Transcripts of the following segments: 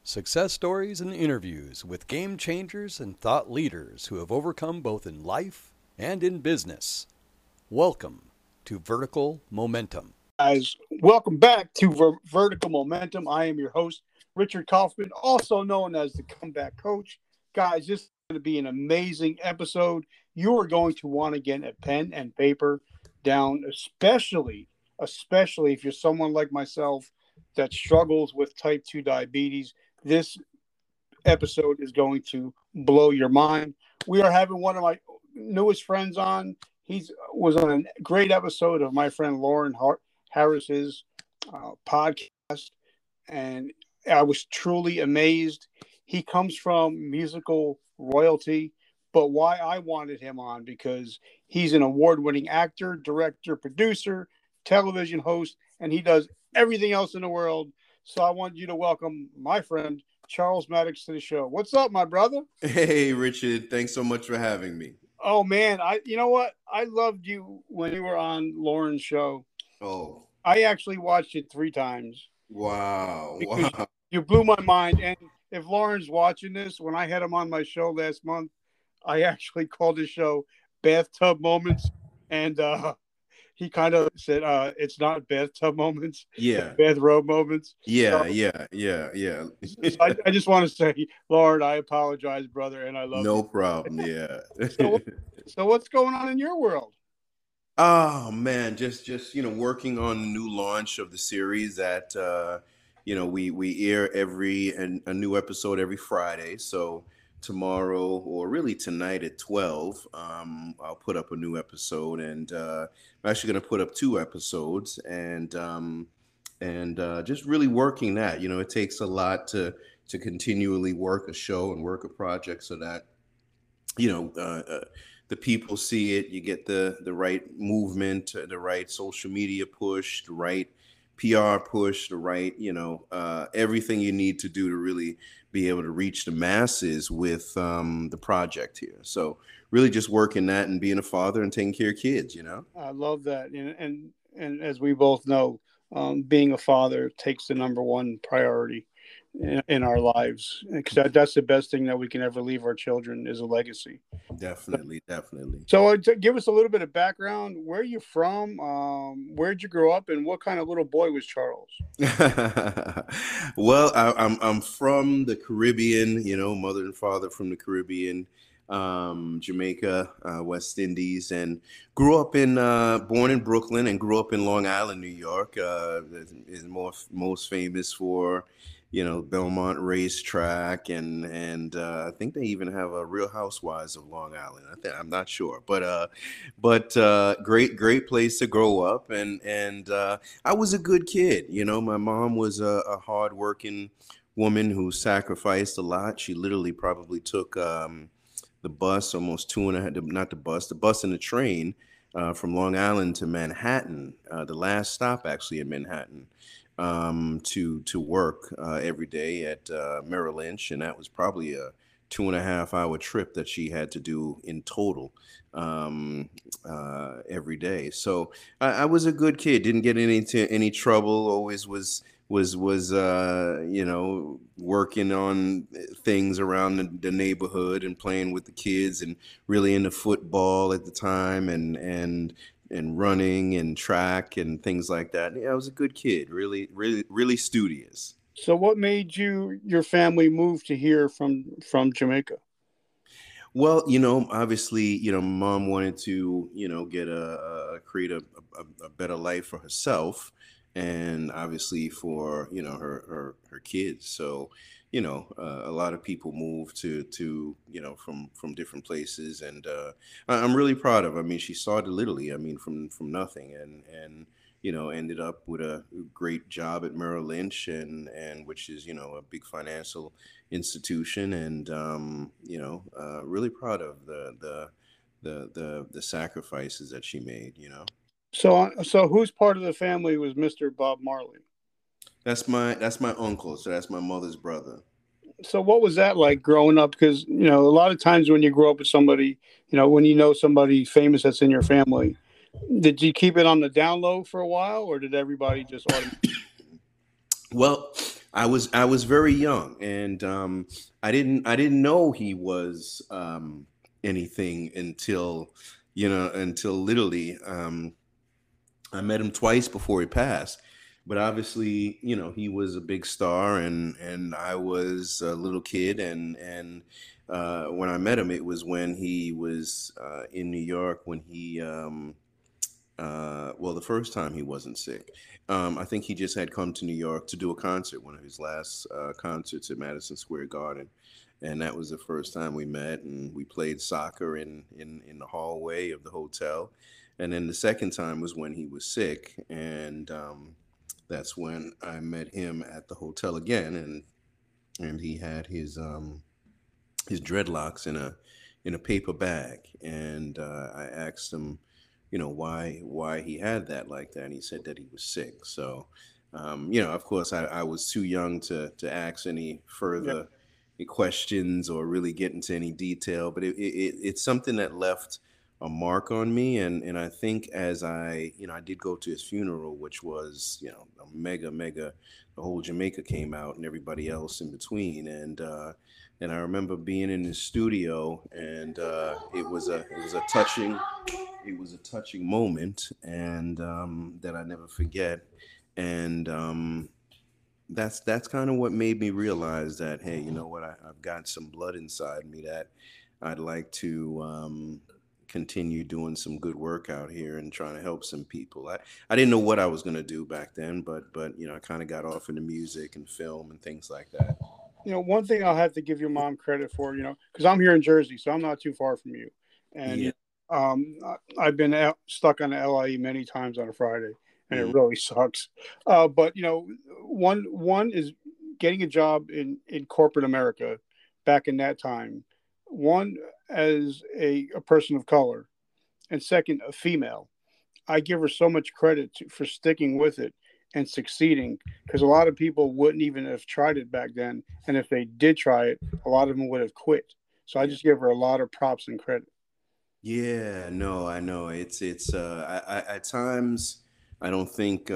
Success stories and interviews with game changers and thought leaders who have overcome both in life and in business. Welcome to Vertical Momentum. Guys, welcome back to Vertical Momentum. I am your host, Richard Kaufman, also known as the Comeback Coach. Guys, this is going to be an amazing episode. You are going to want to get a pen and paper down, especially if you're someone like myself that struggles with type 2 diabetes. This episode is going to blow your mind. We are having one of my newest friends on. He was on a great episode of my friend Lauren Harris's podcast, and I was truly amazed. He comes from musical royalty, but why I wanted him on, because he's an award-winning actor, director, producer, television host, and he does everything else in the world. So I want you to welcome my friend Charles Maddox to the show. What's up, my brother? Hey, Richard. Thanks so much for having me. Oh man, you know what? I loved you when you were on Lauren's show. Oh, I actually watched it 3 times. Wow. You blew my mind. And if Lauren's watching this, when I had him on my show last month, I actually called the show Bathtub Moments. And he kind of said, it's not bathtub moments. Yeah. Bathrobe moments. Yeah. So I just want to say, Lauren, I apologize, brother, and I love you. No problem. Yeah. So what's going on in your world? Oh man, just working on a new launch of the series that we air a new episode every Friday. So tomorrow, or really tonight at 12, I'll put up a new episode, and I'm actually going to put up 2 episodes, and just really working that. It takes a lot to continually work a show and work a project so that the people see it. You get the right movement, the right social media push, the right PR push, the right, everything you need to do to really be able to reach the masses with the project here. So really just working that and being a father and taking care of kids, I love that. And as we both know, being a father takes the number one priority in our lives, because that's the best thing that we can ever leave our children, is a legacy. Definitely. So give us a little bit of background. Where are you from? Where'd you grow up, and what kind of little boy was Charles? Well, I'm from the Caribbean, mother and father from the Caribbean, Jamaica, West Indies, and grew up born in Brooklyn and grew up in Long Island, New York. Is most famous for Belmont Racetrack, and I think they even have a Real Housewives of Long Island. I'm not sure, but great place to grow up, and I was a good kid. My mom was a hardworking woman who sacrificed a lot. She literally probably took the bus almost the bus and the train from Long Island to Manhattan, the last stop actually in Manhattan, to work every day at Merrill Lynch, and that was probably a 2.5-hour trip that she had to do in total every day. So I was a good kid, didn't get into any trouble, always was working on things around the neighborhood and playing with the kids, and really into football at the time, and running and track and things like that. Yeah, I was a good kid, really studious. So what made your family move to here from Jamaica? Well, obviously, mom wanted to, create a better life for herself, and obviously for, her kids. So, a lot of people move to from different places, and I'm really proud of her. I mean, she started literally, from nothing, and ended up with a great job at Merrill Lynch, and which is a big financial institution, and really proud of the sacrifices that she made. So whose part of the family was Mr. Bob Marley? That's my uncle. So that's my mother's brother. So what was that like growing up? Because, a lot of times when you grow up with somebody, when you know somebody famous that's in your family, did you keep it on the down low for a while, or did everybody just automatically? Well, I was very young, and I didn't know he was anything until literally I met him twice before he passed. But obviously, he was a big star, and I was a little kid, and when I met him, it was when he was in New York when he well, the first time he wasn't sick. I think he just had come to New York to do a concert, one of his last concerts at Madison Square Garden, and that was the first time we met, and we played soccer in the hallway of the hotel. And then the second time was when he was sick, and that's when I met him at the hotel again, and he had his dreadlocks in a paper bag, and I asked him, why he had that like that, and he said that he was sick. So, of course, I was too young to ask any Yeah. further questions or really get into any detail, but it's something that left a mark on me, and I think as I did go to his funeral, which was a mega, the whole Jamaica came out and everybody else in between, and I remember being in the studio, and it was a touching moment, and that I never forget, and that's kind of what made me realize that, hey, you know what, I've got some blood inside me that I'd like to continue doing some good work out here and trying to help some people. I didn't know what I was going to do back then, but I kind of got off into music and film and things like that. One thing I'll have to give your mom credit for, because I'm here in Jersey, so I'm not too far from you, and Yeah. I've been stuck on the LIE many times on a Friday, and it Mm. really sucks. But one is getting a job in corporate America back in that time. One, as a person of color, and second, a female. I give her so much credit for sticking with it and succeeding, because a lot of people wouldn't even have tried it back then. And if they did try it, a lot of them would have quit. So I Yeah. just give her a lot of props and credit. Yeah, no, I know. It's at times I don't think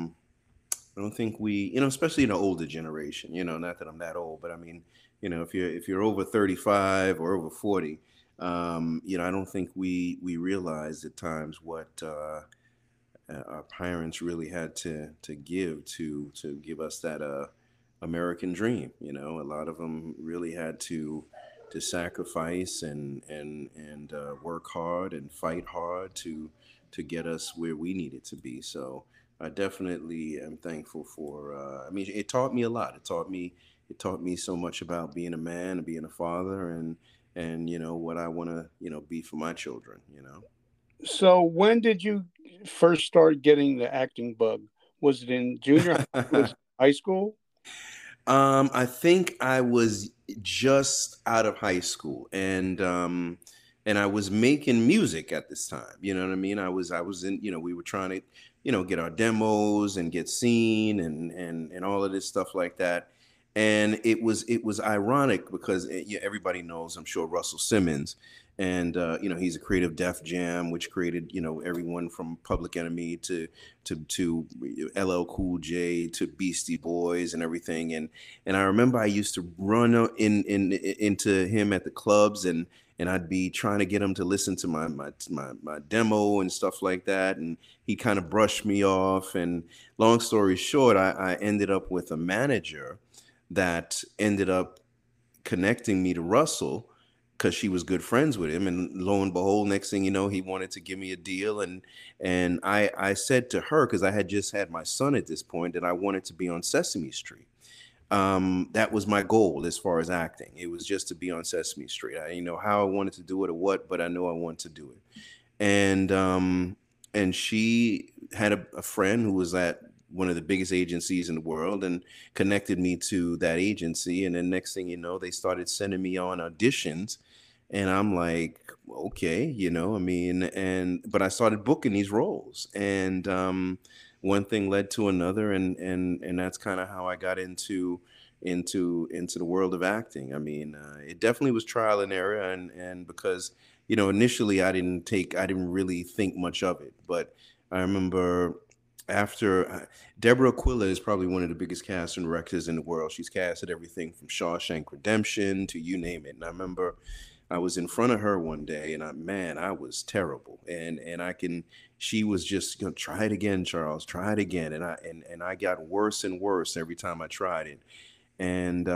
we, especially in the older generation, not that I'm that old, but I mean, if you're over 35 or over 40, I don't think we realize at times what our parents really had to give to give us that American dream. A lot of them really had to sacrifice and work hard and fight hard to get us where we needed to be. So I definitely am thankful for. I mean, it taught me a lot. It taught me so much about being a man and being a father, and what I want to be for my children. So when did you first start getting the acting bug? Was it in junior high? Was it high school? I think I was just out of high school, and I was making music at this time. You know what I mean? I was in. We were trying to, get our demos and get seen and all of this stuff like that. And it was ironic because yeah, everybody knows, I'm sure, Russell Simmons, and he's a creative Def Jam, which created everyone from Public Enemy to LL Cool J to Beastie Boys and everything. And I remember I used to run into him at the clubs, and I'd be trying to get him to listen to my demo and stuff like that, and he kind of brushed me off. And long story short, I ended up with a manager that ended up connecting me to Russell because she was good friends with him. And lo and behold, next thing you know, he wanted to give me a deal. And I said to her, because I had just had my son at this point, that I wanted to be on Sesame Street. That was my goal as far as acting. It was just to be on Sesame Street. I didn't know how I wanted to do it or what, but I know I wanted to do it. And she had a friend who was at one of the biggest agencies in the world and connected me to that agency. And then next thing you know, they started sending me on auditions, and I'm like, okay, I mean, but I started booking these roles, and one thing led to another, and that's kind of how I got into the world of acting. I mean, it definitely was trial and error, and because initially I didn't really think much of it, but I remember after Deborah Aquila is probably one of the biggest casting directors in the world. She's casted everything from Shawshank Redemption to you name it. And I remember I was in front of her one day, and I was terrible. She was just try it again, Charles, try it again. And I got worse and worse every time I tried it. And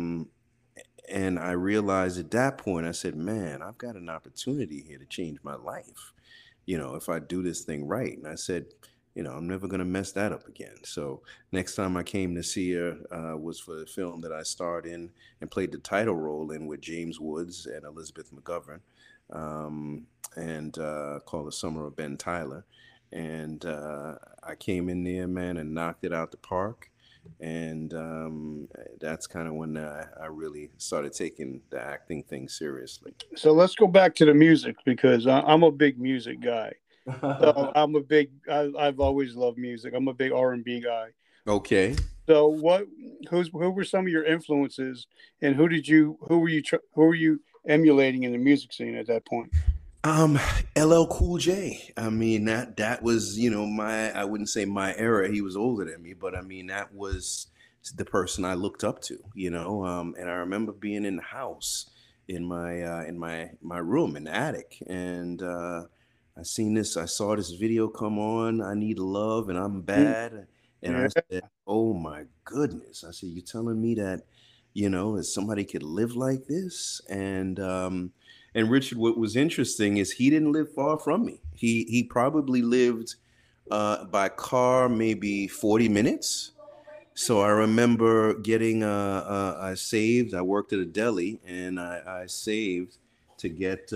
I realized at that point, I said, man, I've got an opportunity here to change my life, if I do this thing right. And I said, I'm never going to mess that up again. So next time I came to see her was for the film that I starred in and played the title role in with James Woods and Elizabeth McGovern, and called The Summer of Ben Tyler. And I came in there, man, and knocked it out the park. And that's kind of when I really started taking the acting thing seriously. So let's go back to the music, because I'm a big music guy. So I've always loved music. I'm a big R&B guy. Okay. So who were some of your influences, and who were you emulating in the music scene at that point? LL Cool J. I mean, that was, I wouldn't say my era. He was older than me, but I mean, that was the person I looked up to, and I remember being in the house in my room in the attic, and I saw this video come on, I Need Love and I'm Bad. And I said, oh my goodness. I said, you telling me that, that somebody could live like this? And Richard, what was interesting is he didn't live far from me. He probably lived by car maybe 40 minutes. So I remember getting I saved. I worked at a deli, and I saved to get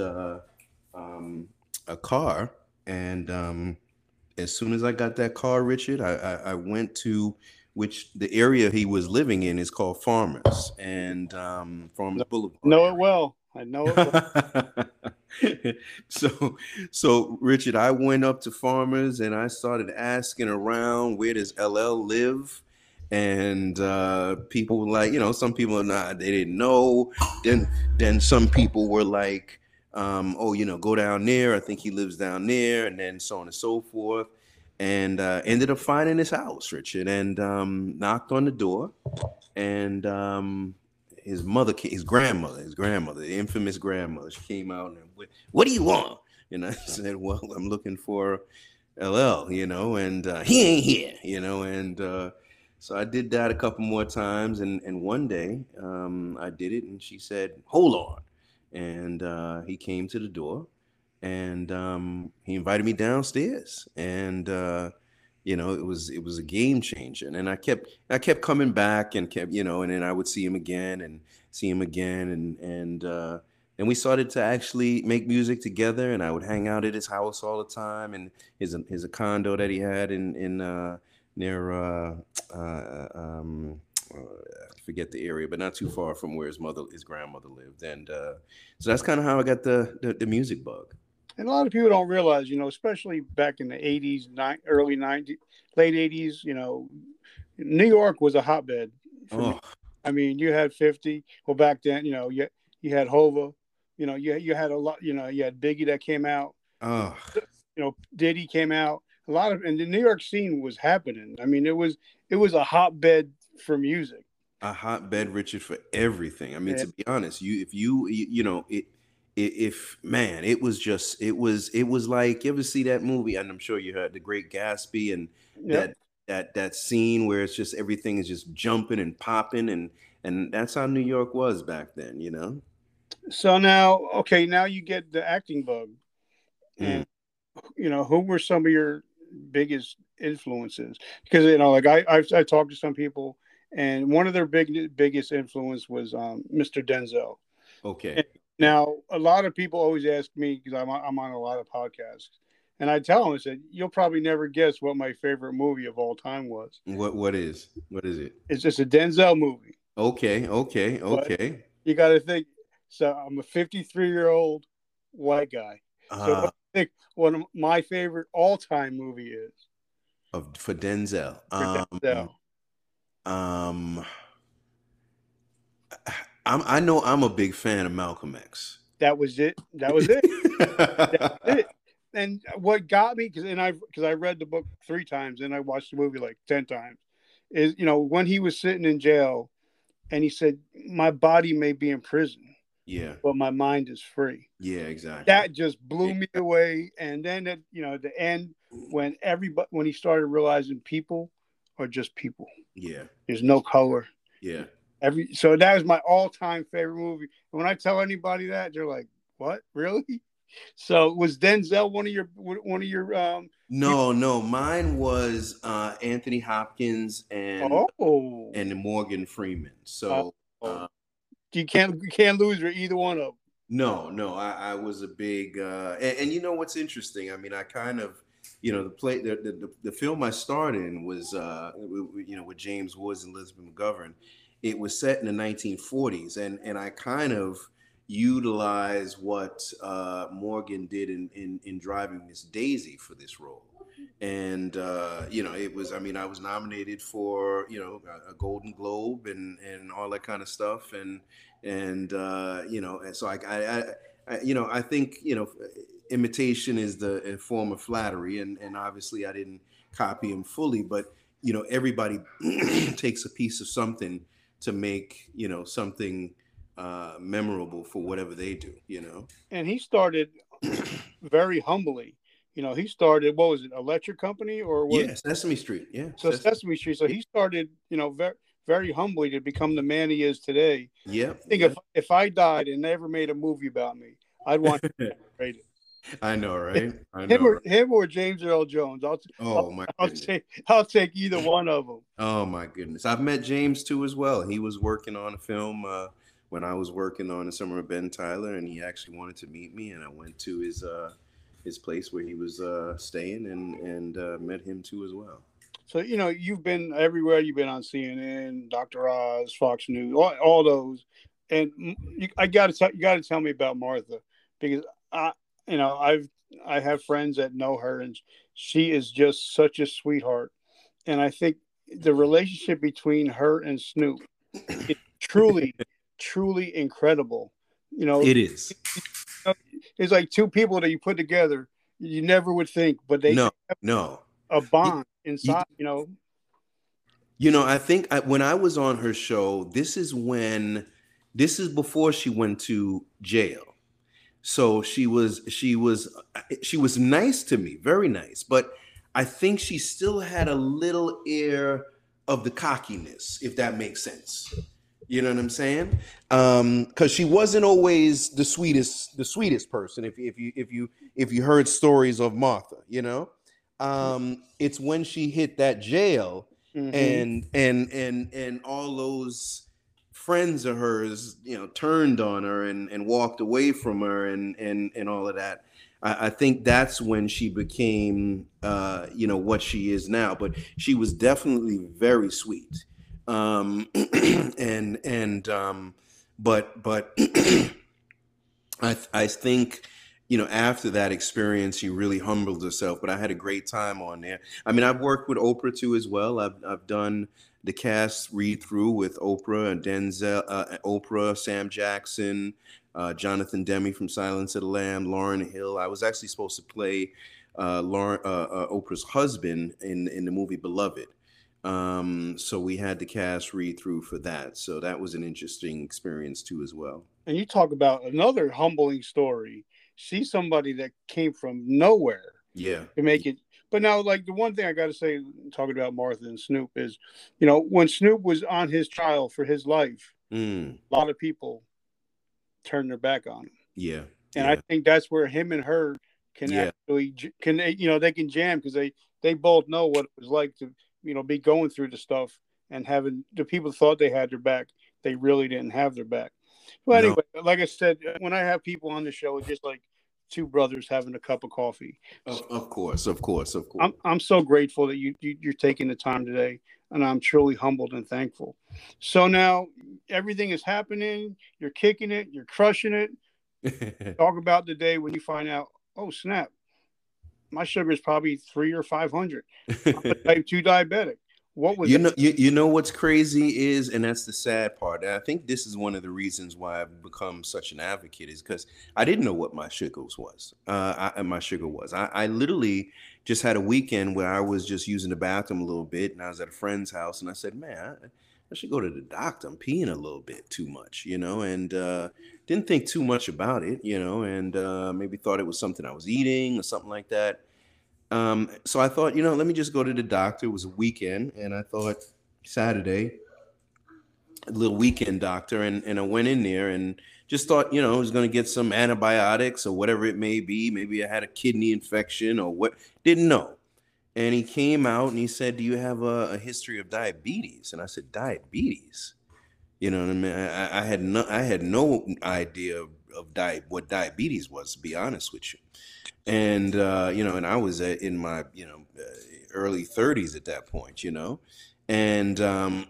a car. And as soon as I got that car, Richard, I went to the area he was living in is called Farmers, and Farmers Boulevard. Know it well. I know it well. So Richard, I went up to Farmers and I started asking around, where does LL live? And people were like, some people they didn't know. Then some people were like, go down there. I think he lives down there, and then so on and so forth. And ended up finding his house, Richard, and knocked on the door, and his grandmother, the infamous grandmother, she came out and went, what do you want? And I said, well, I'm looking for LL, and he ain't here, and so I did that a couple more times, and one day I did it, and she said, hold on. And he came to the door, and he invited me downstairs, and it was a game changer. And I kept coming back and kept, and then I would see him again, and we started to actually make music together, and I would hang out at his house all the time, and his a condo that he had in near I forget the area, but not too far from where his grandmother lived. And so that's kind of how I got the music bug. And a lot of people don't realize, especially back in the 80s, early 90s, late 80s, New York was a hotbed for me. I mean, you had 50. Well, back then, you had Hova, you had a lot, you had Biggie that came out. Diddy came out. And the New York scene was happening. I mean, it was a hotbed for music. A hotbed, Richard, for everything. I mean, to be honest, it was like, you ever see that movie? And I'm sure you heard The Great Gatsby, and that scene where it's just everything is just jumping and popping, and that's how New York was back then, So now you get the acting bug, and who were some of your biggest influences? Because like I talked to some people, and one of their biggest influence was Mr. Denzel. Okay. And now a lot of people always ask me, because I'm on a lot of podcasts, and I tell them, I said, you'll probably never guess what my favorite movie of all time was. What is it? It's just a Denzel movie. Okay. But you got to think. So I'm a 53-year-old white guy. So what do you think one of my favorite all-time movie is? For Denzel. I know I'm a big fan of Malcolm X. That was it. That was it. and what got me, because I read the book 3 times and I watched the movie like 10 times, is when he was sitting in jail and he said, "My body may be in prison, Yeah. but my mind is free." Yeah, exactly. That just blew me away. And then at the end, when he started realizing people are just people. Yeah. There's no color. Yeah. So that was my all-time favorite movie. And when I tell anybody that, they're like, "What? Really?" So was Denzel one of your No, mine was Anthony Hopkins and oh Morgan Freeman. So you can't lose with either one of them. No, I was a big and you know what's interesting? I mean, I kind of the film I starred in was with James Woods and Elizabeth McGovern. It was set in the 1940s, and I kind of utilized what Morgan did in driving Miss Daisy for this role. And it was, I mean, I was nominated for a Golden Globe and all that kind of stuff, and so I think imitation is a form of flattery, and obviously I didn't copy him fully, but everybody takes a piece of something to make something memorable for whatever they do. And he started very humbly. He started, what was it, Electric Company or what? Yeah, Sesame Street. Yeah. So Sesame Street. So he started, very, very humbly to become the man he is today. Yeah. I think if I died and they ever made a movie about me, I'd want to rate it. I know, right? I know. Him or James Earl Jones. I'll take either one of them. Oh my goodness. I've met James too as well. He was working on a film when I was working on The Summer of Ben Tyler, and he actually wanted to meet me, and I went to his place where he was staying and met him too as well. So you've been everywhere. You've been on CNN, Dr. Oz, Fox News, all those, and you got to tell me about Martha, because I have friends that know her, and she is just such a sweetheart, and I think the relationship between her and Snoop is truly, truly incredible. It is. It's like two people that you put together, you never would think, but they no a bond inside. I think when I was on her show, this is before she went to jail. So she was nice to me, very nice, but I think she still had a little air of the cockiness, if that makes sense. You know what I'm saying? Because she wasn't always the sweetest person. If you heard stories of Martha, it's when she hit that jail, mm-hmm. and all those friends of hers, turned on her and walked away from her and all of that. I think that's when she became, what she is now. But she was definitely very sweet. But I think, after that experience, she really humbled herself. But I had a great time on there. I mean, I've worked with Oprah too as well. I've done the cast read through with Oprah and Denzel, Oprah, Sam Jackson, Jonathan Demme from Silence of the Lamb, Lauryn Hill. I was actually supposed to play Oprah's husband in the movie Beloved. So we had the cast read through for that. So that was an interesting experience too as well. And you talk about another humbling story. See somebody that came from nowhere. Yeah. To make it. But now, like, the one thing I got to say, talking about Martha and Snoop, is, when Snoop was on his trial for his life, a lot of people turned their back on him. Yeah. And I think that's where him and her can actually, they can jam, because they both know what it was like to, be going through the stuff and having the people thought they had their back. They really didn't have their back. Well, anyway, like I said, when I have people on the show, it's just like two brothers having a cup of coffee. Of course. I'm so grateful that you're taking the time today, and I'm truly humbled and thankful. So now everything is happening. You're kicking it. You're crushing it. Talk about the day when you find out, oh snap, my sugar is probably 300 or 500. I'm a type 2 diabetic. What was You that? know, you know what's crazy is, and that's the sad part. And I think this is one of the reasons why I've become such an advocate is because I didn't know what my sugars was. My sugar was. I literally just had a weekend where I was just using the bathroom a little bit, and I was at a friend's house, and I said, "Man, I should go to the doctor. I'm peeing a little bit too much, and didn't think too much about it, and maybe thought it was something I was eating or something like that." So I thought, let me just go to the doctor. It was a weekend, and I thought Saturday, a little weekend doctor, and I went in there and just thought, I was going to get some antibiotics or whatever it may be. Maybe I had a kidney infection or what, didn't know. And he came out and he said, "Do you have a history of diabetes?" And I said, "Diabetes?" You know what I mean? I had no idea of what diabetes was, to be honest with you. And and I was in my early 30s at that point, and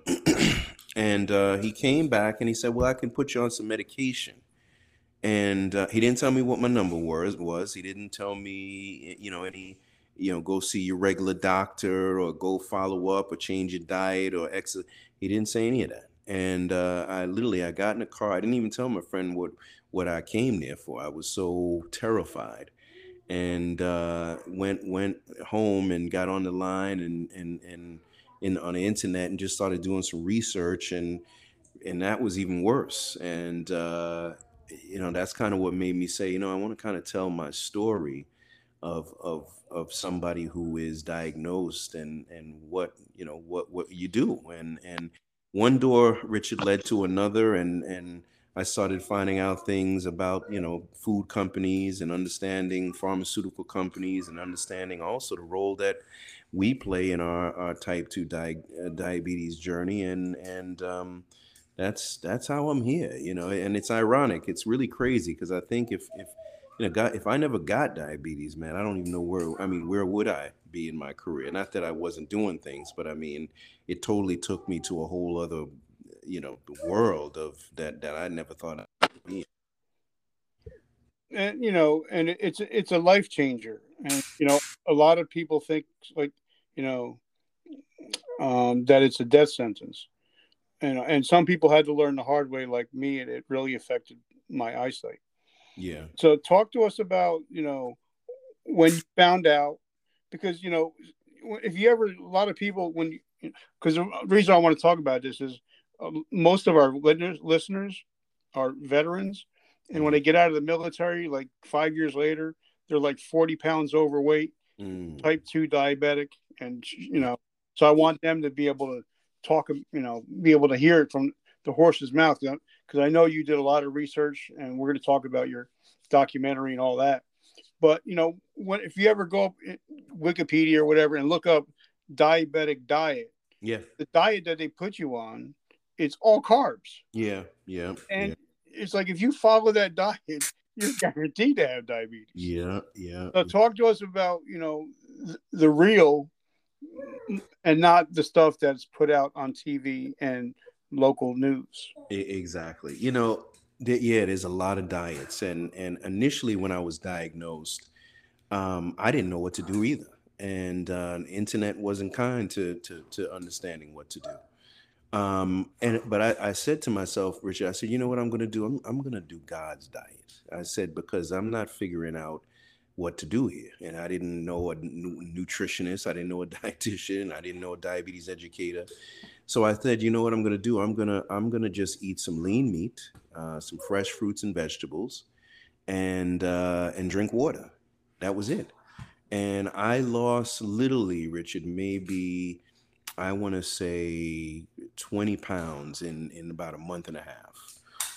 and he came back and he said, "Well, I can put you on some medication." And he didn't tell me what my number was. He didn't tell me, any, go see your regular doctor or go follow up or change your diet or exercise. He didn't say any of that. And I got in the car. I didn't even tell my friend what I came there for. I was so terrified, and went home and got on the line and on the internet and just started doing some research, and that was even worse. And that's kind of what made me say, I want to kind of tell my story of somebody who is diagnosed, and what you do, and one door, Richard, led to another, and I started finding out things about food companies and understanding pharmaceutical companies and understanding also the role that we play in our type 2 diabetes journey, and that's how I'm here, and it's ironic. It's really crazy because I think if God, if I never got diabetes, man, I don't even know where would I be in my career? Not that I wasn't doing things, but I mean, it totally took me to a whole other, world of that I never thought I'd be. And and it's a life changer. And a lot of people think, like, you know that it's a death sentence. And some people had to learn the hard way, like me, and it really affected my eyesight. Yeah. So talk to us about, when you found out, because, if you ever, a lot of people, because the reason I want to talk about this is, most of our listeners are veterans. And when Mm, they get out of the military, like 5 years later, they're like 40 pounds overweight, mm, type 2 diabetic. And, so I want them to be able to talk, be able to hear it from the horse's mouth. Because I know you did a lot of research, and we're going to talk about your documentary and all that. But, if you ever go up Wikipedia or whatever and look up diabetic diet, yeah. the diet that they put you on, it's all carbs. Yeah. Yeah. Yeah. And it's like, if you follow that diet, you're guaranteed to have diabetes. Yeah. Yeah. So talk to us about, the real, and not the stuff that's put out on TV and local news. Exactly. There's a lot of diets, and initially when I was diagnosed, I didn't know what to do either, and the internet wasn't kind to understanding what to do. But I said to myself, Richard, I said, you know what I'm going to do? I'm going to do God's diet. I said, because I'm not figuring out what to do here. And I didn't know a nutritionist. I didn't know a dietitian. I didn't know a diabetes educator. So I said, you know what I'm going to do? I'm going to just eat some lean meat, some fresh fruits and vegetables, and drink water. That was it. And I lost, literally, Richard, maybe, I want to say, 20 pounds in about a month and a half.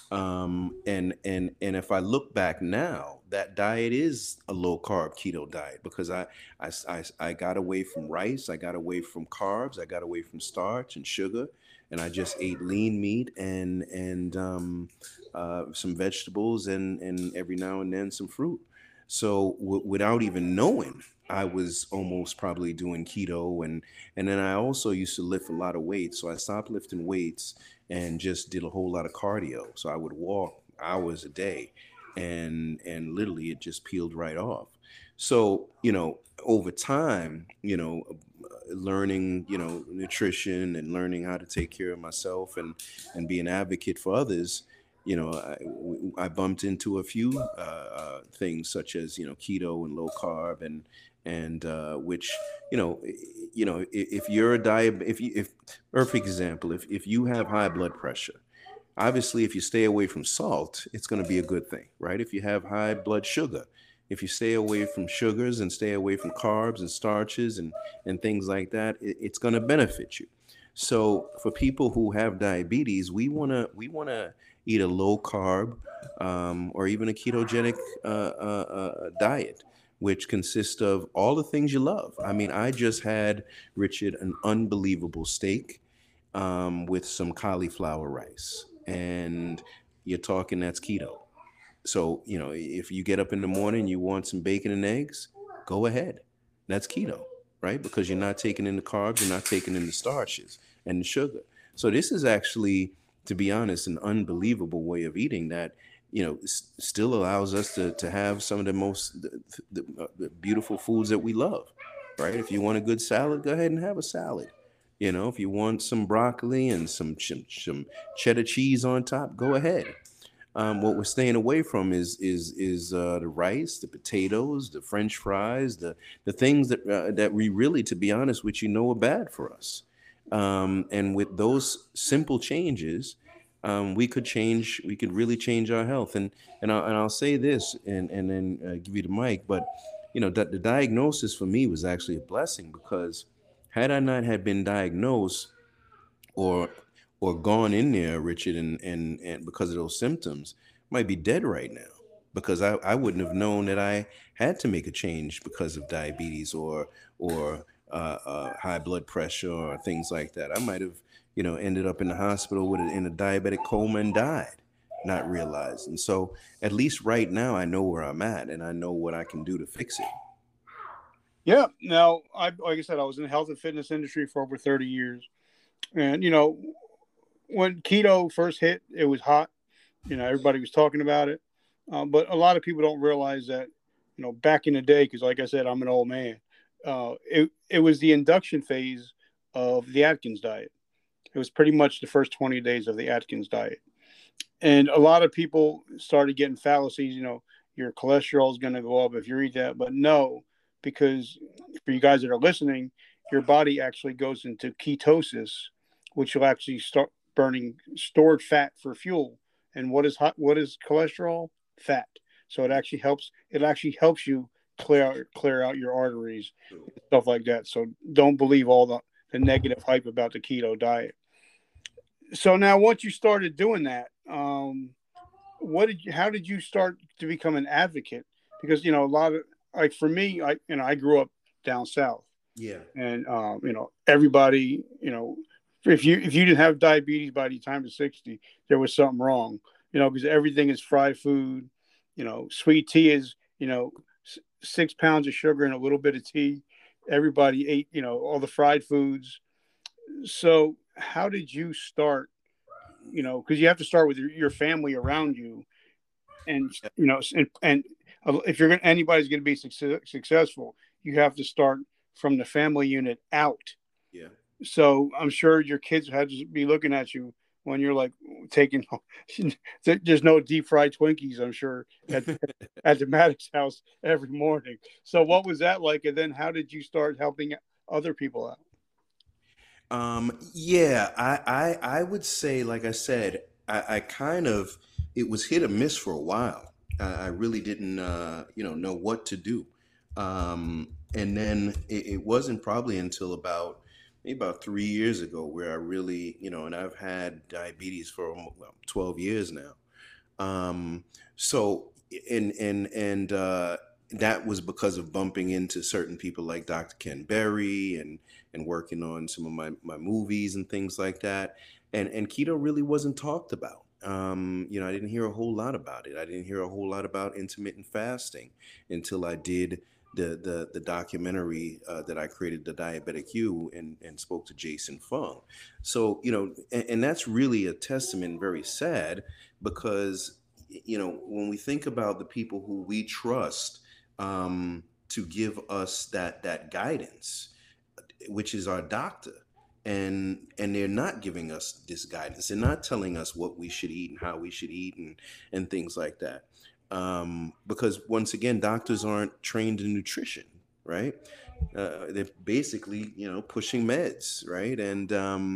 And if I look back now, that diet is a low carb keto diet, because I got away from rice, I got away from carbs, I got away from starch and sugar, and I just ate lean meat and some vegetables, and every now and then some fruit. So without even knowing, I was almost probably doing keto, and then I also used to lift a lot of weights. So I stopped lifting weights and just did a whole lot of cardio. So I would walk hours a day, and literally it just peeled right off. So, over time, learning, nutrition and learning how to take care of myself and be an advocate for others, I bumped into a few things such as, keto and low carb and which, if you're a if perfect example, if you have high blood pressure, obviously, if you stay away from salt, it's going to be a good thing, right? If you have high blood sugar, if you stay away from sugars and stay away from carbs and starches and things like that, it's going to benefit you. So for people who have diabetes, we wanna eat a low carb or even a ketogenic diet, which consists of all the things you love. I mean, I just had, Richard, an unbelievable steak with some cauliflower rice, and you're talking that's keto. So, if you get up in the morning, you want some bacon and eggs, go ahead. That's keto, right? Because you're not taking in the carbs, you're not taking in the starches and the sugar. So this is actually, to be honest, an unbelievable way of eating that, still allows us to have some of the most the beautiful foods that we love, right? If you want a good salad, go ahead and have a salad. If you want some broccoli and some cheddar cheese on top, go ahead. What we're staying away from is the rice, the potatoes, the French fries, the things that we really, to be honest with you, know are bad for us. And with those simple changes, we could really change our health. And I'll say this and then give you the mic, but that the diagnosis for me was actually a blessing because had I not had been diagnosed or gone in there, Richard, and because of those symptoms, might be dead right now because I wouldn't have known that I had to make a change because of diabetes or high blood pressure or things like that. I might have, ended up in the hospital in a diabetic coma and died, not realized. And so, at least right now, I know where I'm at and I know what I can do to fix it. Yeah. Now, like I said, I was in the health and fitness industry for over 30 years. And, when keto first hit, it was hot. Everybody was talking about it. But a lot of people don't realize that, back in the day, because like I said, I'm an old man, it was the induction phase of the Atkins diet. It was pretty much the first 20 days of the Atkins diet. And a lot of people started getting fallacies, your cholesterol is going to go up if you eat that. But no, because for you guys that are listening, your body actually goes into ketosis, which will actually start burning stored fat for fuel. And what is cholesterol? Fat. So it actually helps you clear out your arteries, stuff like that. So don't believe all the negative hype about the keto diet. So now once you started doing that, how did you start to become an advocate? Because a lot of, like, for me, I grew up down south, Yeah. and everybody, if you didn't have diabetes by the time of 60, there was something wrong, because everything is fried food. Sweet tea is, 6 pounds of sugar and a little bit of tea. Everybody ate, all the fried foods. So how did you start? Because you have to start with your family around you, and and if anybody's going to be successful, you have to start from the family unit out. Yeah. So I'm sure your kids had to be looking at you when you're like taking. There's no deep fried Twinkies, I'm sure, at the Maddox house every morning. So what was that like? And then how did you start helping other people out? Yeah, I would say, like I said, I kind of, it was hit or miss for a while. I really didn't, know what to do. And then it wasn't probably until maybe about 3 years ago where I really, and I've had diabetes for 12 years now. So, and that was because of bumping into certain people like Dr. Ken Berry and working on some of my movies and things like that. And keto really wasn't talked about. I didn't hear a whole lot about it. I didn't hear a whole lot about intermittent fasting until I did the documentary that I created, The Diabetic You, and spoke to Jason Fung. So, and that's really a testament, very sad, because, when we think about the people who we trust to give us that guidance, which is our doctor. And they're not giving us this guidance. They're not telling us what we should eat and how we should eat and things like that. Because once again, doctors aren't trained in nutrition, right? They're basically, pushing meds, right? And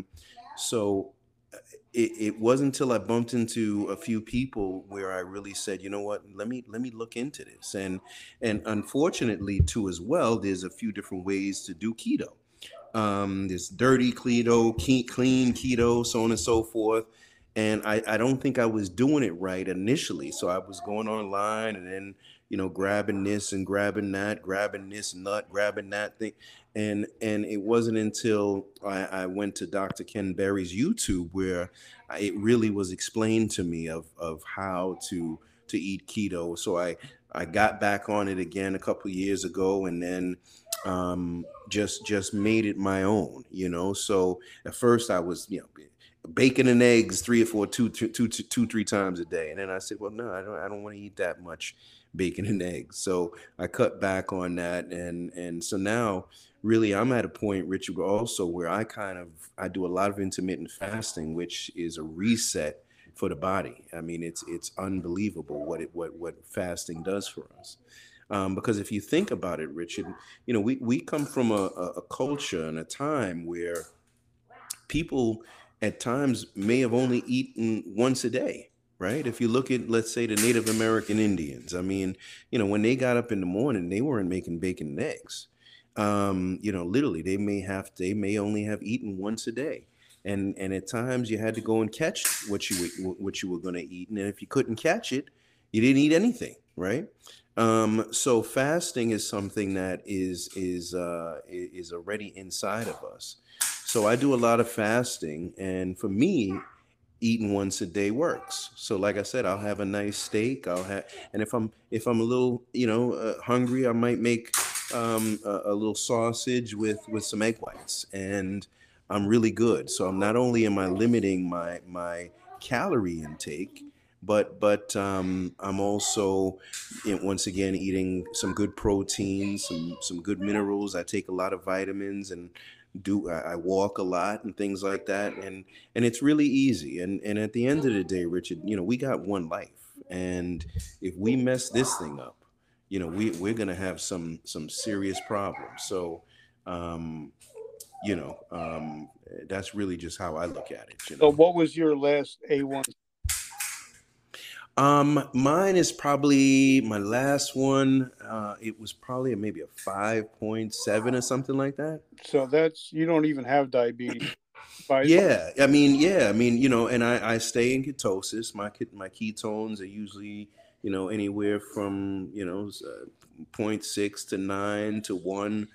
so it wasn't until I bumped into a few people where I really said, you know what, let me look into this. And unfortunately, too, as well, there's a few different ways to do keto. There's dirty keto, clean keto, so on and so forth. And I don't think I was doing it right initially. So I was going online and then, grabbing this and grabbing that, grabbing this nut, grabbing that thing. And it wasn't until I went to Dr. Ken Berry's YouTube where it really was explained to me of how to eat keto. So I got back on it again a couple of years ago, and then just made it my own. So at first I was, bacon and eggs 3 times a day, and then I said, well, no, I don't want to eat that much bacon and eggs. So I cut back on that, and so now really I'm at a point, Richard, also where I do a lot of intermittent fasting, which is a reset for the body. I mean, it's unbelievable what fasting does for us. Because if you think about it, Richard, we come from a culture and a time where people at times may have only eaten once a day, right? If you look at, let's say, the Native American Indians, I mean, when they got up in the morning, they weren't making bacon and eggs. Literally, they may only have eaten once a day. And at times you had to go and catch what you were going to eat. And if you couldn't catch it, you didn't eat anything, right? So fasting is something that is already inside of us. So I do a lot of fasting, and for me, eating once a day works. So like I said, I'll have a nice steak. And if I'm a little hungry, I might make a little sausage with some egg whites, and I'm really good. So I'm not only am I limiting my calorie intake, but I'm also, once again, eating some good protein, some good minerals. I take a lot of vitamins, and I walk a lot and things like that, and it's really easy. And at the end of the day, Richard, we got one life, and if we mess this thing up, we're gonna have some serious problems. So that's really just how I look at it. So what was your last A1? Mine is probably my last one. It was probably maybe a 5.7 or something like that. So you don't even have diabetes. Yeah, I mean, and I stay in ketosis. My ketones are usually, anywhere from, 0.6 to 9 to 1.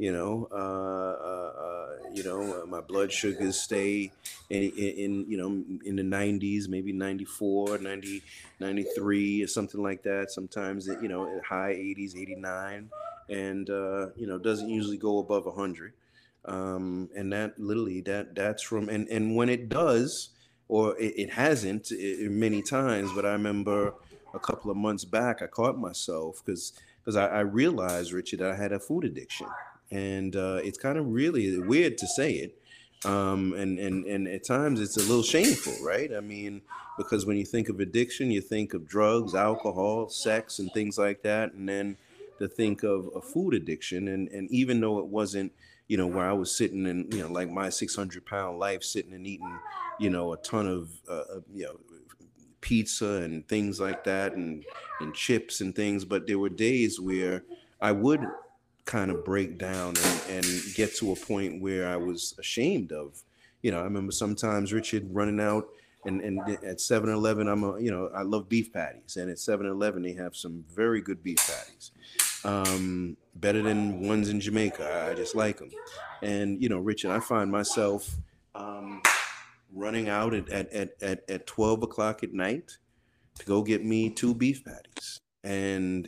My blood sugars stay in the 90s, maybe 94, 90, 93 or something like that. Sometimes at high 80s, 89, and doesn't usually go above 100. And that literally that's from, and when it does, or it hasn't many times, but I remember a couple of months back I caught myself because I realized, Richard, that I had a food addiction. And it's kind of really weird to say it, and at times it's a little shameful, right? I mean, because when you think of addiction, you think of drugs, alcohol, sex, and things like that, and then to think of a food addiction, and even though it wasn't, where I was sitting in, like my 600-pound life, sitting and eating, a ton of, pizza and things like that, and chips and things, but there were days where I would kind of break down and get to a point where I was ashamed of, I remember sometimes, Richard, running out and at 7-Eleven, I love beef patties, and at 7-Eleven they have some very good beef patties, better than ones in Jamaica. I just like them. And Richard, I find myself running out at 12 o'clock at night to go get me 2 beef patties, and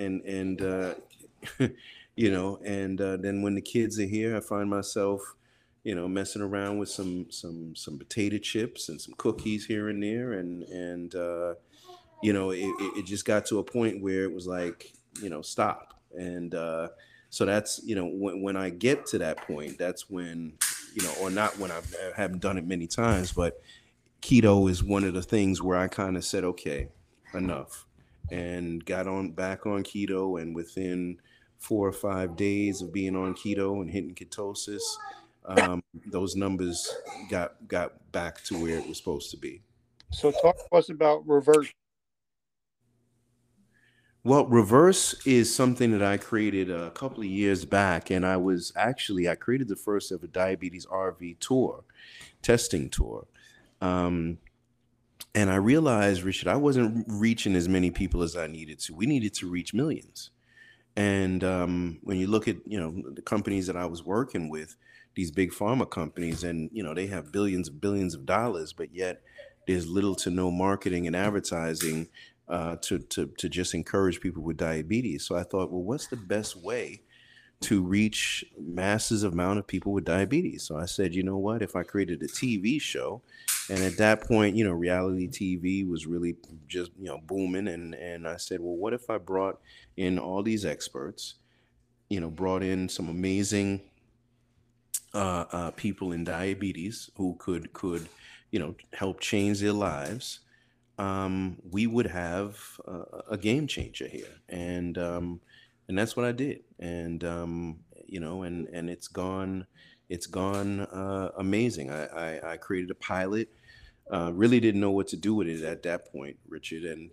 then when the kids are here, I find myself, messing around with some potato chips and some cookies here and there, and it just got to a point where it was like, stop. And so that's, when I get to that point, that's when, or not when I haven't done it many times, but keto is one of the things where I kind of said, okay, enough, and got on back on keto. And within 4 or 5 days of being on keto and hitting ketosis, those numbers got back to where it was supposed to be. So talk to us about reverse. Well, reverse is something that I created a couple of years back, and I created the first ever diabetes RV tour, testing tour. Um, and I realized, Richard, I wasn't reaching as many people as I needed to. We needed to reach millions. And when you look at, the companies that I was working with, these big pharma companies, and, they have billions of dollars, but yet there's little to no marketing and advertising to just encourage people with diabetes. So I thought, well, what's the best way to reach masses amount of people with diabetes? So I said, you know what, if I created a TV show, and at that point, reality TV was really just, booming. And I said, well, what if I brought in all these experts, brought in some amazing people in diabetes who could, help change their lives. We would have a game changer here. And that's what I did. And, and it's gone amazing. I created a pilot, really didn't know what to do with it at that point, Richard. And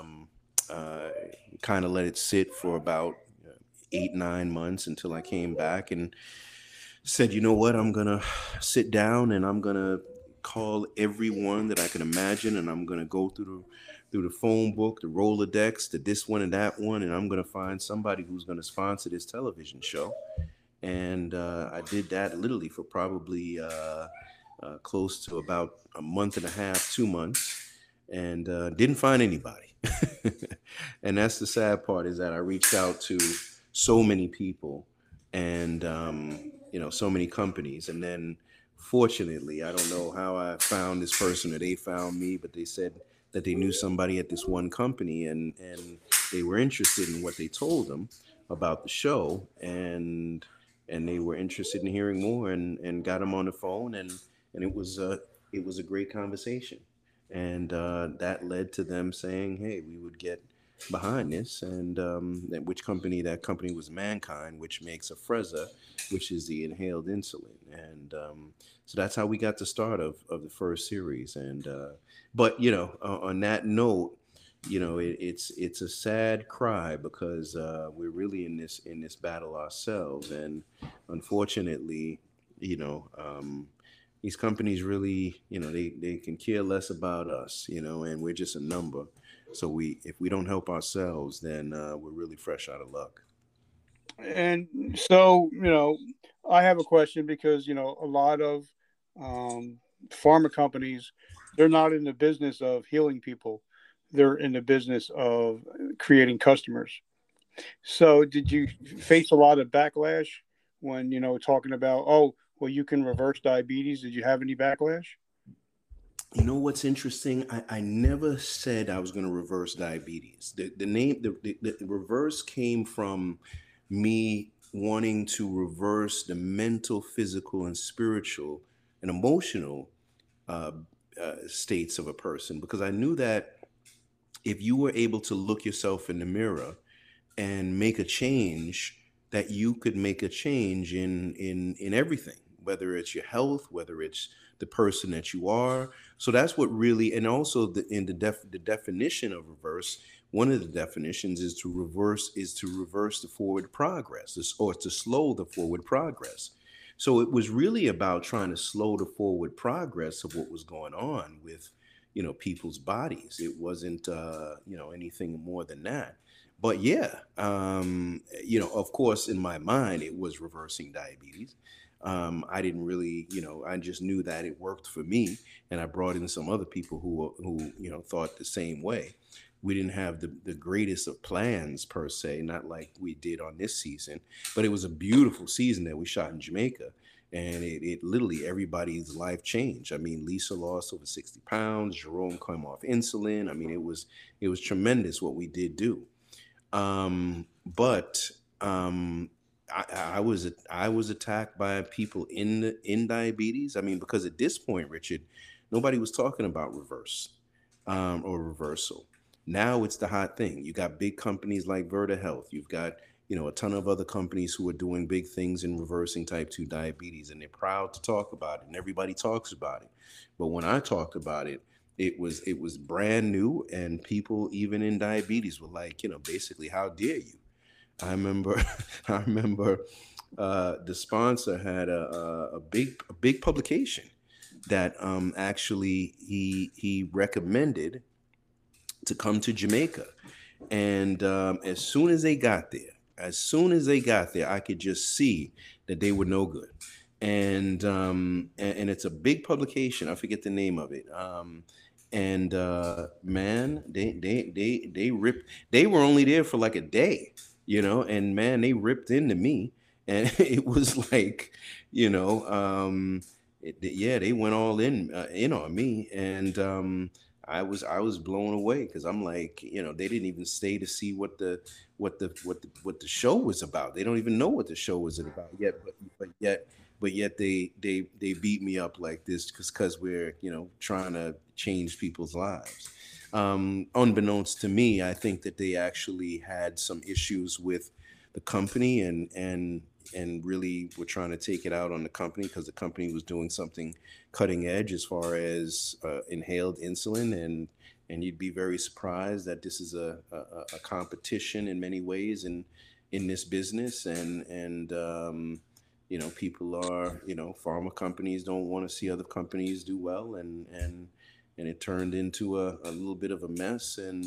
kind of let it sit for about 8, 9 months until I came back and said, you know what, I'm going to sit down and I'm going to call everyone that I can imagine, and I'm going to go through the phone book, the Rolodex, to this one and that one, and I'm going to find somebody who's going to sponsor this television show. And I did that literally for probably close to about a month and a half, 2 months, and didn't find anybody. And that's the sad part, is that I reached out to so many people and, so many companies. And then fortunately, I don't know how I found this person or they found me, but they said that they knew somebody at this one company, and they were interested in what they told them about the show. And they were interested in hearing more, and got them on the phone. And it was a great conversation. And that led to them saying, hey, we would get behind this. And that company was Mankind, which makes Afrezza, which is the inhaled insulin. And so that's how we got the start of the first series. And but on that note, it's a sad cry, because we're really in this battle ourselves. And unfortunately, these companies really, they can care less about us, and we're just a number. So if we don't help ourselves, then we're really fresh out of luck. And so, I have a question, because, a lot of pharma companies, they're not in the business of healing people. They're in the business of creating customers. So did you face a lot of backlash when, talking about, oh, well, you can reverse diabetes? Did you have any backlash? You know what's interesting? I never said I was going to reverse diabetes. The name, the reverse came from me wanting to reverse the mental, physical, and spiritual and emotional states of a person, because I knew that if you were able to look yourself in the mirror and make a change, that you could make a change in everything, whether it's your health, whether it's the person that you are. So that's what really, and also the definition of reverse, one of the definitions is to reverse the forward progress, or to slow the forward progress. So it was really about trying to slow the forward progress of what was going on with, people's bodies. It wasn't, anything more than that. But yeah, of course, in my mind, it was reversing diabetes. I didn't really, I just knew that it worked for me, and I brought in some other people who thought the same way. We didn't have the greatest of plans per se, not like we did on this season, but it was a beautiful season that we shot in Jamaica, and it literally, everybody's life changed. I mean, Lisa lost over 60 pounds. Jerome came off insulin. I mean, it was tremendous what we did do. But I was attacked by people in diabetes. I mean, because at this point, Richard, nobody was talking about reverse or reversal. Now it's the hot thing. You got big companies like Verta Health. You've got a ton of other companies who are doing big things in reversing type 2 diabetes, and they're proud to talk about it, and everybody talks about it. But when I talked about it, it was brand new, and people even in diabetes were like, basically, how dare you? I remember, I remember, the sponsor had a big publication that actually he recommended to come to Jamaica, and as soon as they got there, I could just see that they were no good. And it's a big publication. I forget the name of it. And man, they ripped. They were only there for like a day, and man, they ripped into me, and it was like, yeah, they went all in on me, and I was blown away because I'm like, they didn't even stay to see what the show was about. They don't even know what the show was about yet, but yet they beat me up like this because we're trying to change people's lives. Unbeknownst to me, I think that they actually had some issues with the company, and really were trying to take it out on the company because the company was doing something cutting edge as far as inhaled insulin, and you'd be very surprised that this is a competition in many ways in this business, and people are, pharma companies don't want to see other companies do well, and it turned into a little bit of a mess, and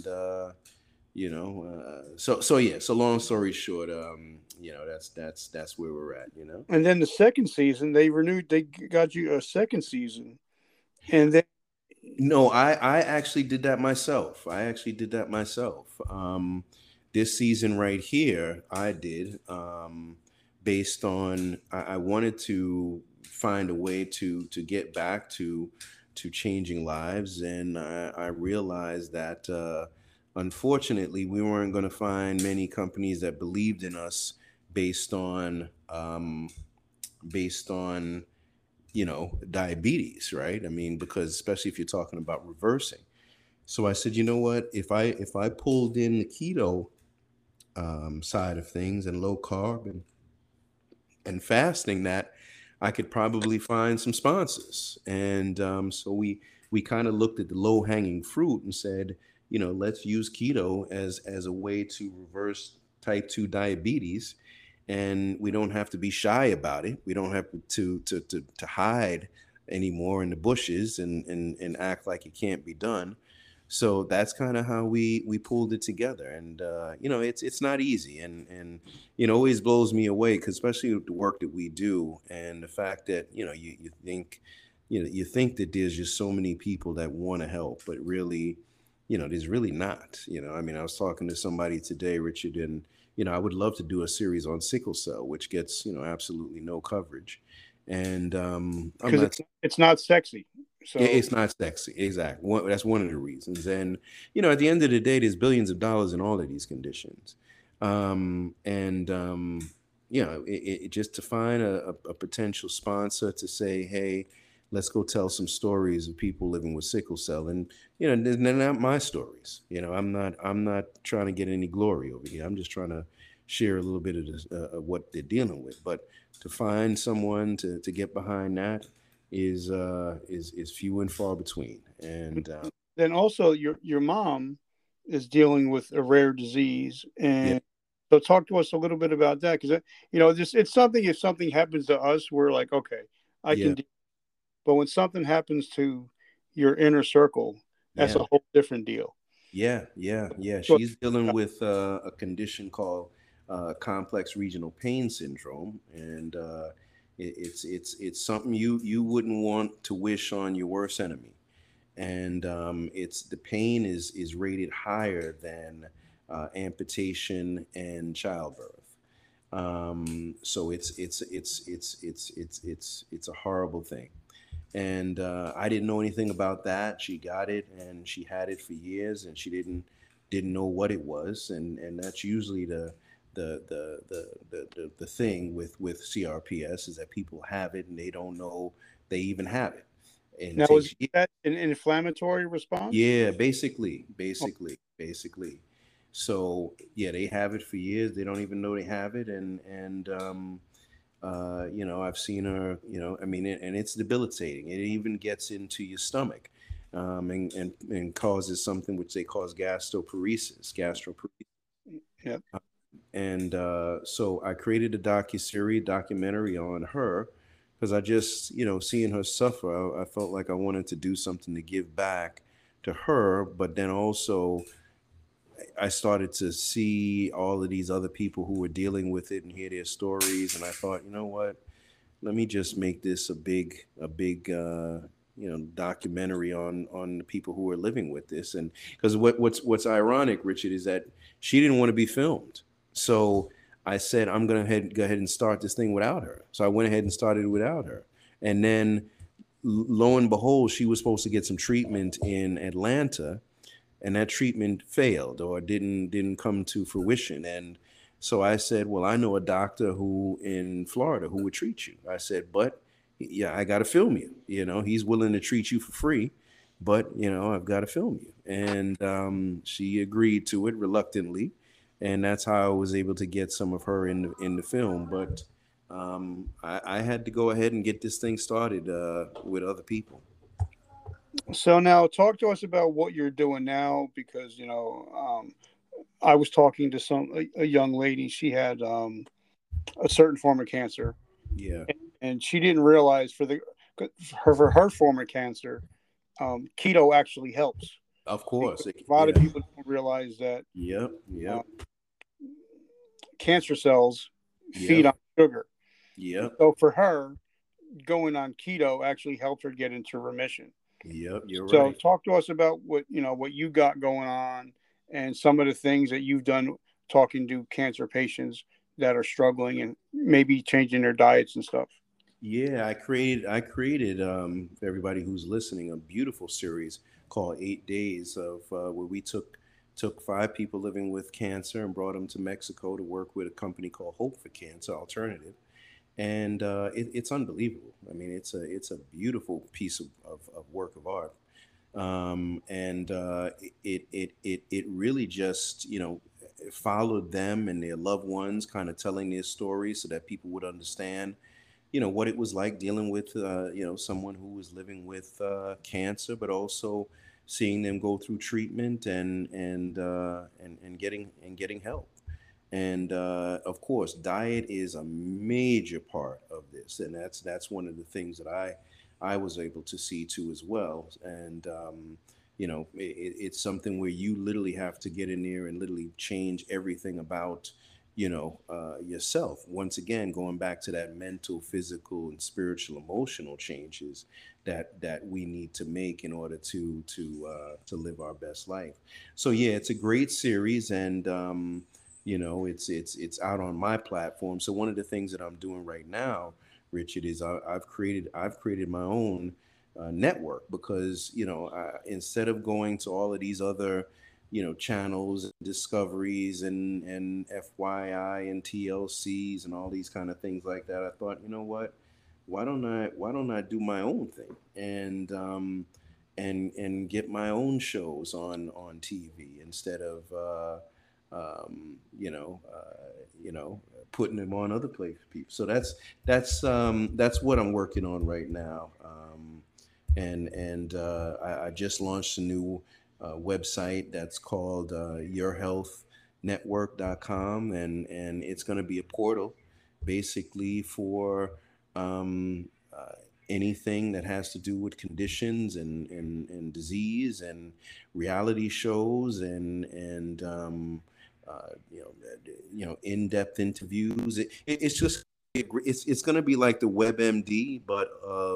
so yeah, so long story short, that's where we're at. And then the second season, they renewed. They got you a second season, and then No, I actually did that myself. I actually did that myself. This season right here, I did, based on I wanted to find a way to get back to changing lives, and I realized that unfortunately we weren't going to find many companies that believed in us based on based on diabetes, right? I mean, because especially if you're talking about reversing. So I said, you know what? If I pulled in the keto side of things, and low carb, and fasting, that I could probably find some sponsors. And so we kind of looked at the low hanging fruit and said, let's use keto as a way to reverse type 2 diabetes, and we don't have to be shy about it. We don't have to hide anymore in the bushes, and act like it can't be done. So that's kind of how we pulled it together, and it's not easy, and always blows me away, because especially with the work that we do, and the fact that you think you think that there's just so many people that want to help, but really, there's really not. I mean, I was talking to somebody today, Richard, and I would love to do a series on sickle cell, which gets absolutely no coverage, and I'm because not. it's not sexy. So It's not sexy, exactly. That's one of the reasons. And at the end of the day, there's billions of dollars in all of these conditions, and just to find a potential sponsor to say, hey, let's go tell some stories of people living with sickle cell, and they're not my stories. I'm not trying to get any glory over here. I'm just trying to share a little bit of this, what they're dealing with. But to find someone to get behind that is few and far between. And then also your mom is dealing with a rare disease, yeah, and so talk to us a little bit about that, because just it's something. If something happens to us, we're like, okay, I can yeah, do. But when something happens to your inner circle, that's yeah, a whole different deal. yeah. So, She's dealing with a condition called complex regional pain syndrome, and it's something you wouldn't want to wish on your worst enemy. And it's the pain is rated higher than amputation and childbirth. So it's a horrible thing. And I didn't know anything about that. She got it, and she had it for years, and she didn't didn't know what it was, and that's usually the thing with CRPS, is that people have it and they don't know they even have it, and it Now, is takes. that an inflammatory response? Yeah, basically. So yeah, they have it for years. They don't even know they have it, and I've seen her. I mean, and it's debilitating. It even gets into your stomach, and causes something which they cause gastroparesis. Yep. And so I created a documentary on her, because I just, seeing her suffer, I felt like I wanted to do something to give back to her. But then also, I started to see all of these other people who were dealing with it and hear their stories, and I thought, you know what? Let me just make this a big documentary on the people who are living with this. And because what's ironic, Richard, is that she didn't want to be filmed, so I said I'm gonna go ahead and start this thing without her. So I went ahead and started without her, and then lo and behold, she was supposed to get some treatment in Atlanta, and that treatment failed or didn't come to fruition. And so I said, well, I know a doctor who in Florida who would treat you. I said, but yeah, I got to film you. He's willing to treat you for free, but I've got to film you. And she agreed to it reluctantly, and that's how I was able to get some of her in the film. But I had to go ahead and get this thing started with other people. So now, talk to us about what you're doing now, because I was talking to a young lady. She had a certain form of cancer, Yeah, and she didn't realize for her form of cancer, keto actually helps. of Because course. a lot of Yeah. people don't realize that Yep. uh, Yep. cancer cells feed Yep. on sugar. Yep. So for her, going on keto actually helped her get into remission. Yep. You're So right. talk to us about what you got going on, and some of the things that you've done talking to cancer patients that are struggling and maybe changing their diets and stuff. Yeah, I created for everybody who's listening, a beautiful series called 8 Days of where we took 5 people living with cancer and brought them to Mexico to work with a company called Hope for Cancer Alternative, and it's unbelievable. I mean, it's a beautiful piece of work of art, and it really just followed them and their loved ones, kind of telling their stories so that people would understand what it was like dealing with someone who was living with cancer, but also seeing them go through treatment and getting help. And of course, diet is a major part of this, and that's one of the things that I was able to see too as well. And it's something where you literally have to get in there and literally change everything about yourself. Once again, going back to that mental, physical, and spiritual, emotional changes that we need to make in order to live our best life. So yeah, it's a great series, and it's out on my platform. So one of the things that I'm doing right now, Richard, is I've created my own network, because instead of going to all of these other channels, discoveries, and FYI and TLCs and all these kind of things like that, I thought, you know what, why don't I do my own thing, and get my own shows on TV, instead of um, you know putting them on other place people. So that's what I'm working on right now. And I just launched a new website that's called yourhealthnetwork.com, and it's going to be a portal basically for anything that has to do with conditions and disease and reality shows and in-depth interviews. It's just it's going to be like the WebMD, but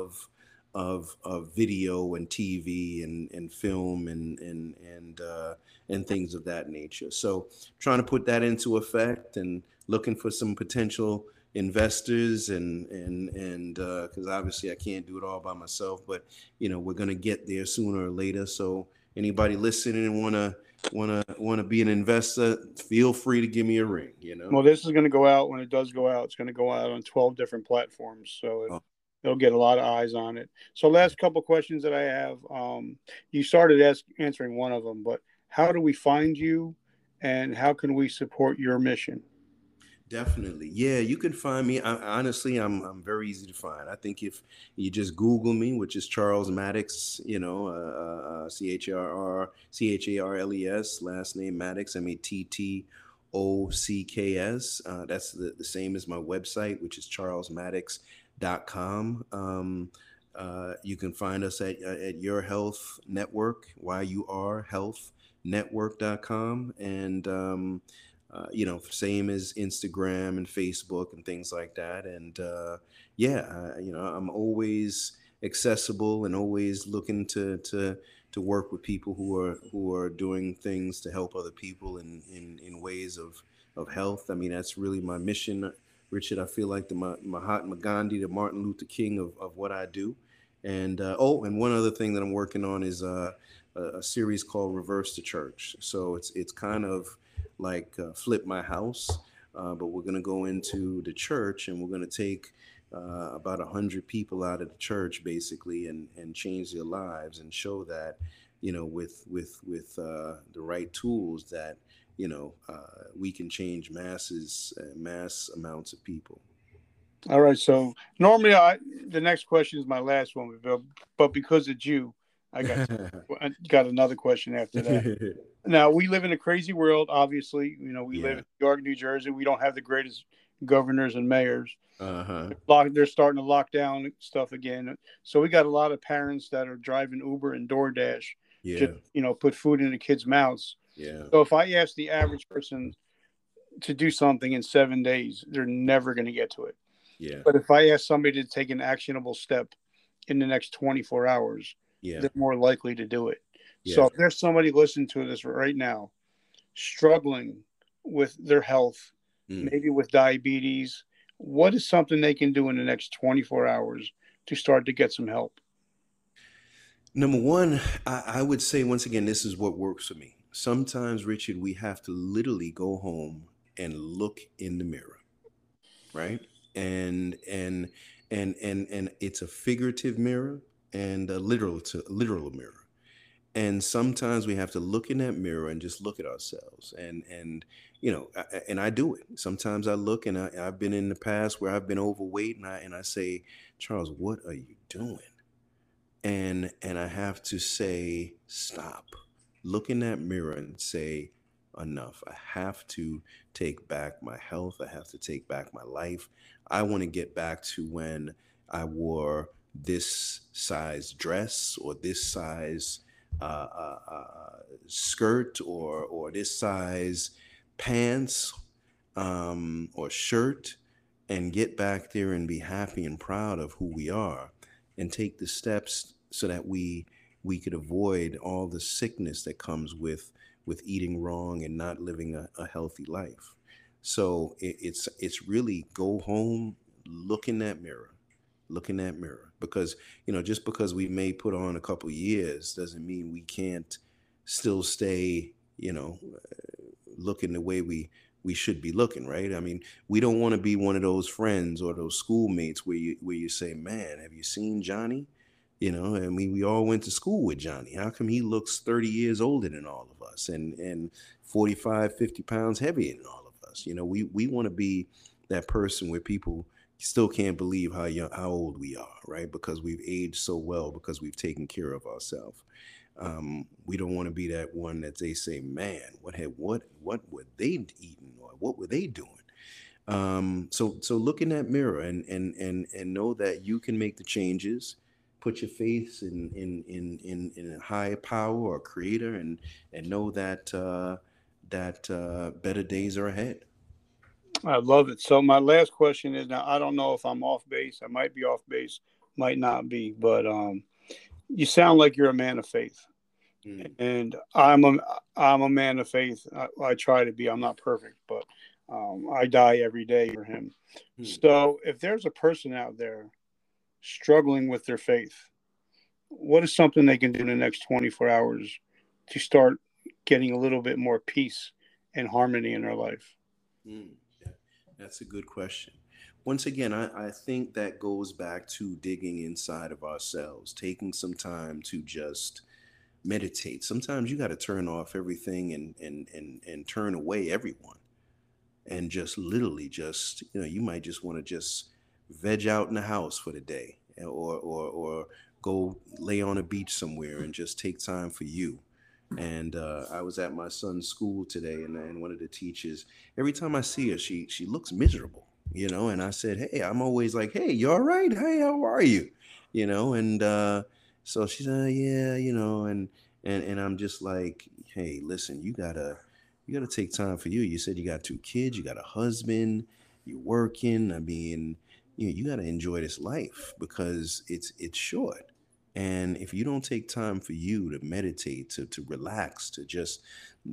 of video and TV and film and things of that nature. So trying to put that into effect and looking for some potential investors, and because obviously I can't do it all by myself, but we're going to get there sooner or later. So anybody listening and want to wanna be an investor, feel free to give me a ring. You know. Well, this is going to go out when it does go out. It's going to go out on 12 different platforms, so Oh, it'll get a lot of eyes on it. So, last couple questions that I have. You started answering one of them, but how do we find you, and how can we support your mission? definitely. Yeah, you can find me. Honestly, I'm very easy to find. I think if you just Google me, which is Charles Maddox, Charles, last name Maddox, Mattocks. That's the same as my website, which is charlesmaddox.com. You can find us at Your Health Network, YUR Health Network.com. And same as Instagram and Facebook and things like that. And I'm always accessible and always looking to work with people who are doing things to help other people in ways of health. I mean, that's really my mission, Richard. I feel like the Mahatma Gandhi, the Martin Luther King of what I do. And and one other thing that I'm working on is a series called Reverse the Church. So it's kind of like Flip My House, but we're going to go into the church and we're going to take about 100 people out of the church basically and change their lives and show that with the right tools that we can change mass amounts of people. All right. So normally, the next question is my last one, but because it's you, I got another question after that. Now, we live in a crazy world. Obviously, we live in New York, New Jersey. We don't have the greatest governors and mayors. They're starting to lock down stuff again. So we got a lot of parents that are driving Uber and DoorDash. Just, put food in the kids' mouths. Yeah. So if I ask the average person to do something in 7 days, they're never going to get to it. Yeah. But if I ask somebody to take an actionable step in the next 24 hours, they're more likely to do it. Yeah. So if there's somebody listening to this right now, struggling with their health, maybe with diabetes, what is something they can do in the next 24 hours to start to get some help? Number one, I would say, once again, this is what works for me. Sometimes, Richard, we have to literally go home and look in the mirror, right? And it's a figurative mirror and a literal mirror. And sometimes we have to look in that mirror and just look at ourselves. And I do it. Sometimes I look and I've been in the past where I've been overweight and I say, Charles, what are you doing? And I have to say, stop. Look in that mirror and say, enough. I have to take back my health. I have to take back my life. I want to get back to when I wore this size dress or this size skirt or this size pants or shirt, and get back there and be happy and proud of who we are and take the steps so that we could avoid all the sickness that comes with eating wrong and not living a healthy life. So it's really go home, look in that mirror, because just because we may put on a couple years doesn't mean we can't still stay looking the way we should be looking, right? I mean, we don't want to be one of those friends or those schoolmates where you say, man, have you seen Johnny? I mean, we all went to school with Johnny. How come he looks 30 years older than all of us and 45, 50 pounds heavier than all of us? We want to be that person where people still can't believe how old we are, right? Because we've aged so well, because we've taken care of ourselves. We don't want to be that one that they say, man, what were they eating or what were they doing? So look in that mirror and know that you can make the changes. Put your faith in a higher power or creator, and know that better days are ahead. I love it. So my last question is, now I don't know if I'm off base. I might be off base, might not be, but you sound like you're a man of faith, and I'm a man of faith. I try to be. I'm not perfect, but I die every day for him. So if there's a person out there struggling with their faith, what is something they can do in the next 24 hours to start getting a little bit more peace and harmony in our life? Mm, yeah, that's a good question. Once again, I think that goes back to digging inside of ourselves, taking some time to just meditate. Sometimes you got to turn off everything and turn away everyone and just literally just, you might just want to just veg out in the house for the day, or go lay on a beach somewhere and just take time for you. And I was at my son's school today, and one of the teachers, every time I see her, she looks miserable, and I said, hey, I'm always like, hey, you all right? Hey, how are you? And so she said, yeah, and I'm just like, hey, listen, you gotta take time for you. You said you got two kids, you got a husband, you're working. I mean, you gotta enjoy this life because it's short. And if you don't take time for you to meditate, to relax, to just,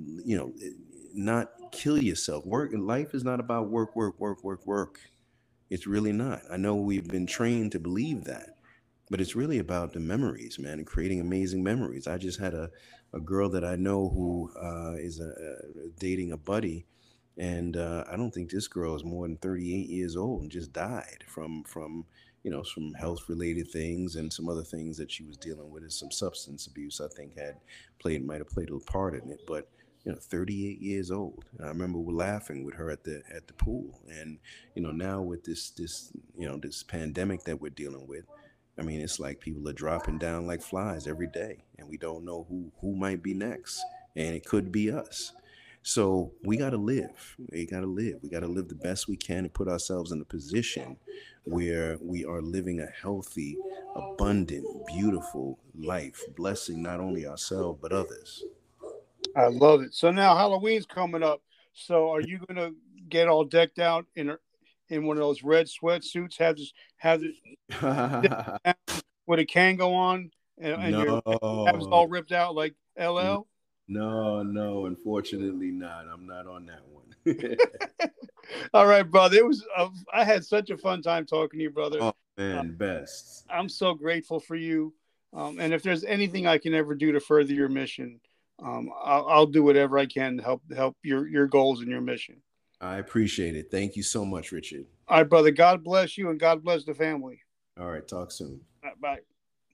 not kill yourself. Work life is not about work, work, work, work, work. It's really not. I know we've been trained to believe that, but it's really about the memories, man, and creating amazing memories. I just had a girl that I know who is dating a buddy, and I don't think this girl is more than 38 years old and just died from some health related things and some other things that she was dealing with, and some substance abuse. I think might have played a part in it, but 38 years old. And I remember we're laughing with her at the pool, and now with this pandemic that we're dealing with. I mean, it's like people are dropping down like flies every day, and we don't know who might be next, and it could be us. So we got to live. We got to live. We got to live the best we can and put ourselves in a position where we are living a healthy, abundant, beautiful life, blessing not only ourselves but others. I love it. So now Halloween's coming up. So are you gonna get all decked out in one of those red sweatsuits? Have this with a Kango on and your abs No, all ripped out like LL? no, unfortunately not. I'm not on that one. All right, brother. I had such a fun time talking to you, brother. Oh Uh, man, best. I'm so grateful for you. And if there's anything I can ever do to further your mission, I'll do whatever I can to help your goals and your mission. I appreciate it. Thank you so much, Richard. All right, brother. God bless you and God bless the family. All right, talk soon. All right, bye.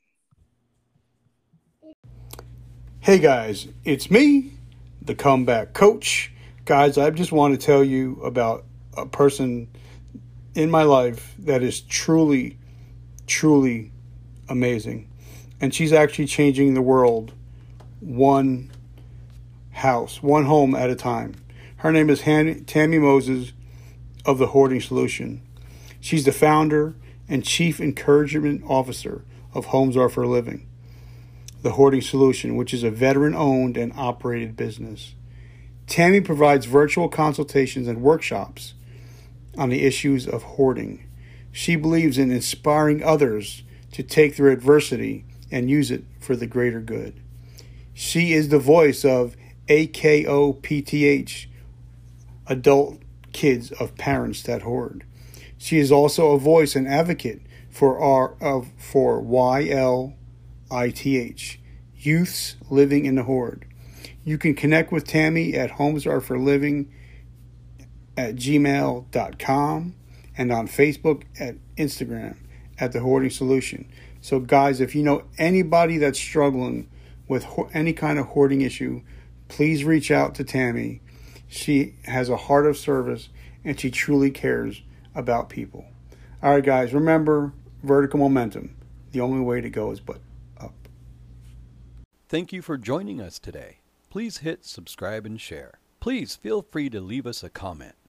Hey guys, it's me, the comeback coach. Guys, I just want to tell you about a person in my life that is truly, truly amazing. And she's actually changing the world one one home at a time. Her name is Tammy Moses of the Hoarding Solution. She's the founder and chief encouragement officer of Homes Are for a Living, the Hoarding Solution, which is a veteran-owned and operated business. Tammy provides virtual consultations and workshops on the issues of hoarding. She believes in inspiring others to take their adversity and use it for the greater good. She is the voice of AKOPTH, adult kids of parents that hoard. She is also a voice and advocate for YLITH, Youths Living in the Hoard. You can connect with Tammy at homesareforliving@gmail.com and on Facebook and Instagram at The Hoarding Solution. So guys, if you know anybody that's struggling with any kind of hoarding issue, please reach out to Tammy. She has a heart of service and she truly cares about people. All right, guys, remember vertical momentum. The only way to go is but up. Thank you for joining us today. Please hit subscribe and share. Please feel free to leave us a comment.